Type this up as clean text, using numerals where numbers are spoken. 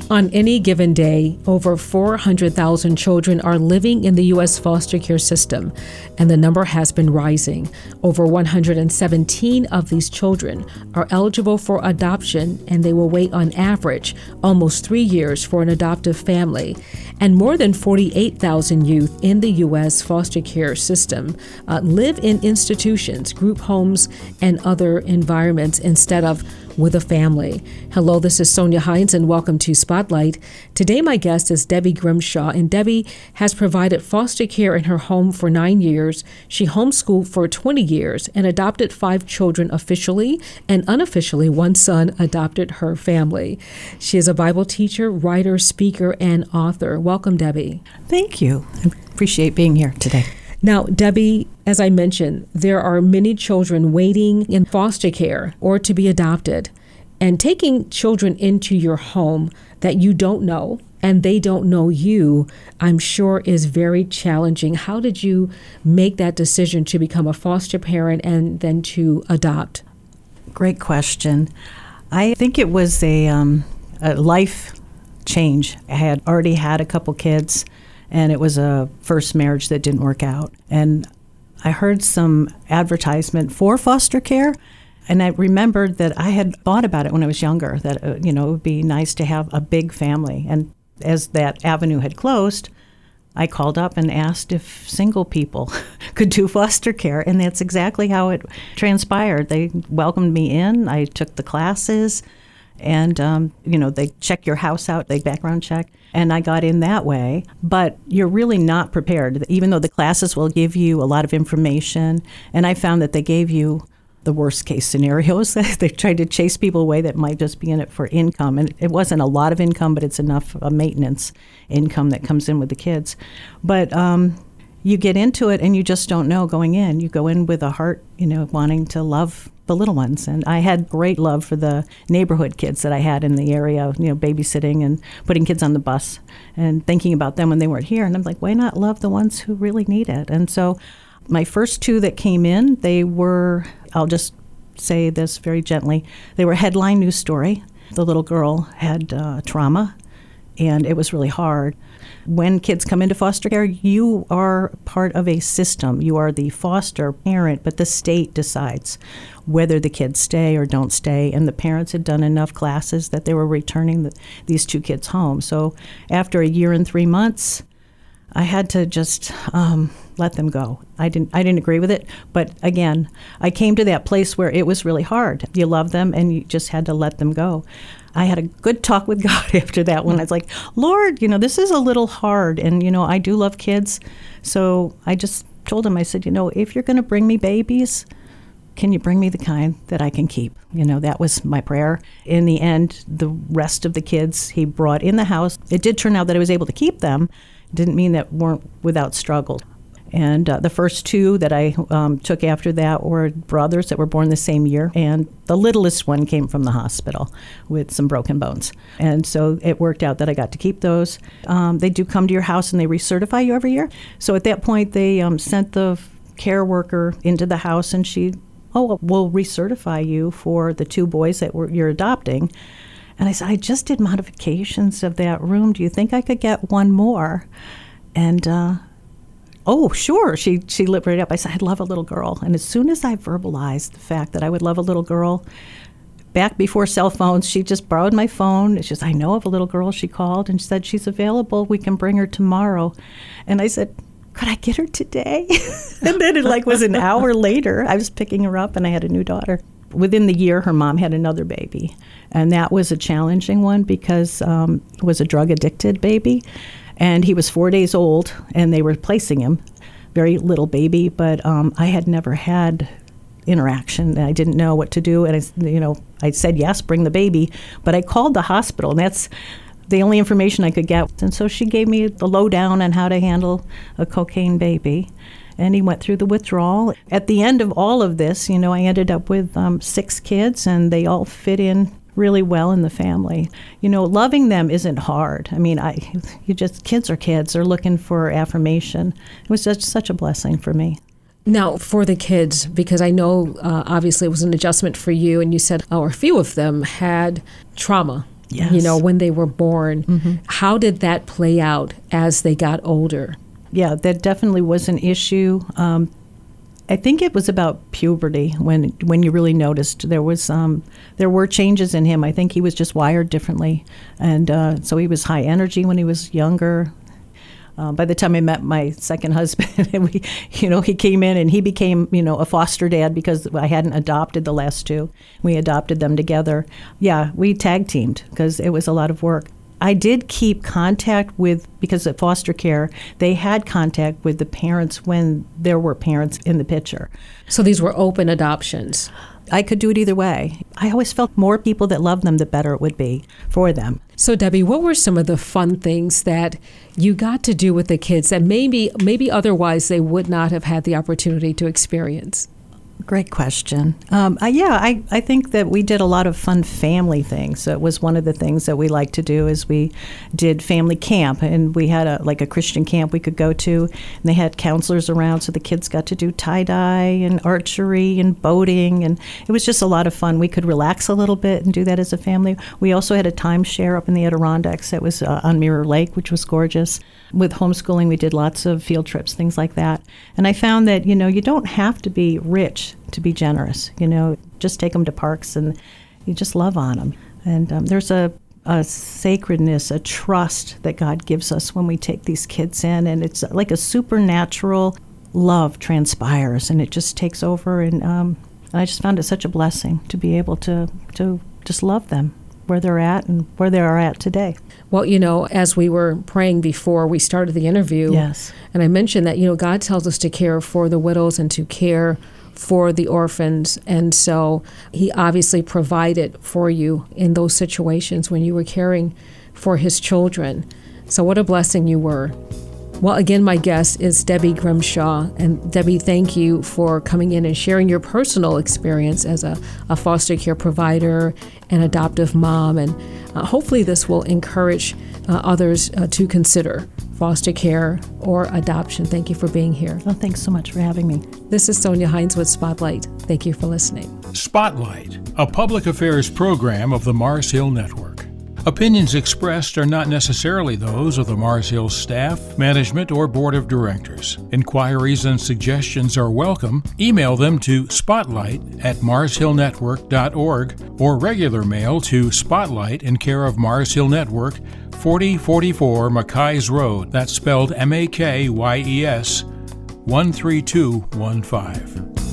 On any given day, over 400,000 children are living in the U.S. foster care system, and the number has been rising. Over 117 of these children are eligible for adoption, and they will wait on average almost 3 years for an adoptive family. And more than 48,000 youth in the U.S. foster care system live in institutions, group homes, and other environments instead of with a family. Hello, this is Sonia Hines, and welcome to Spotlight. Today, my guest is Debbie Grimshaw, and Debbie has provided foster care in her home for 9 years. She homeschooled for 20 years and adopted 5 children officially, and unofficially, 1 son adopted her family. She is a Bible teacher, writer, speaker, and author. Welcome, Debbie. Thank you. I appreciate being here today. Now, Debbie, as I mentioned, there are many children waiting in foster care or to be adopted. And taking children into your home that you don't know and they don't know you, I'm sure is very challenging. How did you make that decision to become a foster parent and then to adopt? Great question. I think it was a life change. I had already had a couple kids, and it was a first marriage that didn't work out. And I heard some advertisement for foster care, and I remembered that I had thought about it when I was younger, that it would be nice to have a big family. And as that avenue had closed, I called up and asked if single people could do foster care, and that's exactly how it transpired. They welcomed me in. I took the classes, and they check your house out, they background check. And I got in that way, but you're really not prepared, even though the classes will give you a lot of information. And I found that they gave you the worst case scenarios. They tried to chase people away that might just be in it for income. And it wasn't a lot of income, but it's enough maintenance income that comes in with the kids. But you get into it and you just don't know going in. You go in with a heart, wanting to love the little ones. And I had great love for the neighborhood kids that I had in the area, babysitting and putting kids on the bus and thinking about them when they weren't here. And I'm like, why not love the ones who really need it? And so my first 2 that came in, they were, I'll just say this very gently, they were headline news story. The little girl had trauma, and it was really hard. When kids come into foster care, you are part of a system. You are the foster parent, but the state decides whether the kids stay or don't stay. And the parents had done enough classes that they were returning these 2 kids home. So after 1 year and 3 months, I had to just let them go. I didn't agree with it, but again, I came to that place where it was really hard. You love them, and you just had to let them go. I had a good talk with God after that one. I was like, Lord, this is a little hard, and I do love kids, so I just told him, I said, if you're going to bring me babies, can you bring me the kind that I can keep? That was my prayer. In the end, the rest of the kids he brought in the house. It did turn out that I was able to keep them. Didn't mean that weren't without struggle. And the first 2 that I took after that were brothers that were born the same year. And the littlest one came from the hospital with some broken bones. And so it worked out that I got to keep those. They do come to your house and they recertify you every year. So at that point, they sent the care worker into the house, and we'll recertify you for the 2 boys that you're adopting. And I said, I just did modifications of that room. Do you think I could get 1 more? And oh, sure. She lit right up. I said, I'd love a little girl. And as soon as I verbalized the fact that I would love a little girl, back before cell phones, she just borrowed my phone. She says, I know of a little girl. She called and she said, she's available. We can bring her tomorrow. And I said, could I get her today? And then it was an hour later, I was picking her up and I had a new daughter. Within the year, her mom had another baby. And that was a challenging one because it was a drug-addicted baby. And he was 4 days old, and they were placing him, very little baby. But I had never had interaction, and I didn't know what to do. And I said, yes, bring the baby. But I called the hospital, and that's the only information I could get. And so she gave me the lowdown on how to handle a cocaine baby. And he went through the withdrawal. At the end of all of this, I ended up with 6 kids, and they all fit in really well in the family. Loving them isn't hard. I mean, kids are kids. They're looking for affirmation. It was just such a blessing for me. Now, for the kids, because I know obviously it was an adjustment for you, and you said, a few of them had trauma. Yes. When they were born. Mm-hmm. How did that play out as they got older? Yeah, that definitely was an issue. I think it was about puberty when you really noticed there were changes in him. I think he was just wired differently, and so he was high energy when he was younger. By the time I met my second husband, he came in and he became, a foster dad because I hadn't adopted the last two. We adopted them together. Yeah, we tag teamed because it was a lot of work. I did keep contact because at foster care, they had contact with the parents when there were parents in the picture. So these were open adoptions. I could do it either way. I always felt more people that loved them, the better it would be for them. So Debbie, what were some of the fun things that you got to do with the kids that maybe otherwise they would not have had the opportunity to experience? Great question. I think that we did a lot of fun family things. It was one of the things that we liked to do is we did family camp, and we had a Christian camp we could go to, and they had counselors around, so the kids got to do tie-dye and archery and boating, and it was just a lot of fun. We could relax a little bit and do that as a family. We also had a timeshare up in the Adirondacks that was on Mirror Lake, which was gorgeous. With homeschooling, we did lots of field trips, things like that. And I found that, you don't have to be rich to be generous. Just take them to parks and you just love on them. And there's a sacredness, a trust that God gives us when we take these kids in. And it's like a supernatural love transpires, and it just takes over. And I just found it such a blessing to be able to just love them where they're at and where they are at today. Well, as we were praying before we started the interview, yes, and I mentioned that, God tells us to care for the widows and to care for the orphans. And so he obviously provided for you in those situations when you were caring for his children. So what a blessing you were. Well, again, my guest is Debbie Grimshaw. And Debbie, thank you for coming in and sharing your personal experience as a foster care provider and adoptive mom. And hopefully this will encourage others to consider foster care or adoption. Thank you for being here. Well, thanks so much for having me. This is Sonia Hines with Spotlight. Thank you for listening. Spotlight, a public affairs program of the Mars Hill Network. Opinions expressed are not necessarily those of the Mars Hill staff, management, or board of directors. Inquiries and suggestions are welcome. Email them to spotlight@marshillnetwork.org or regular mail to Spotlight in care of Mars Hill Network, 4044 McKays Road. That's spelled MAKYES, 13215.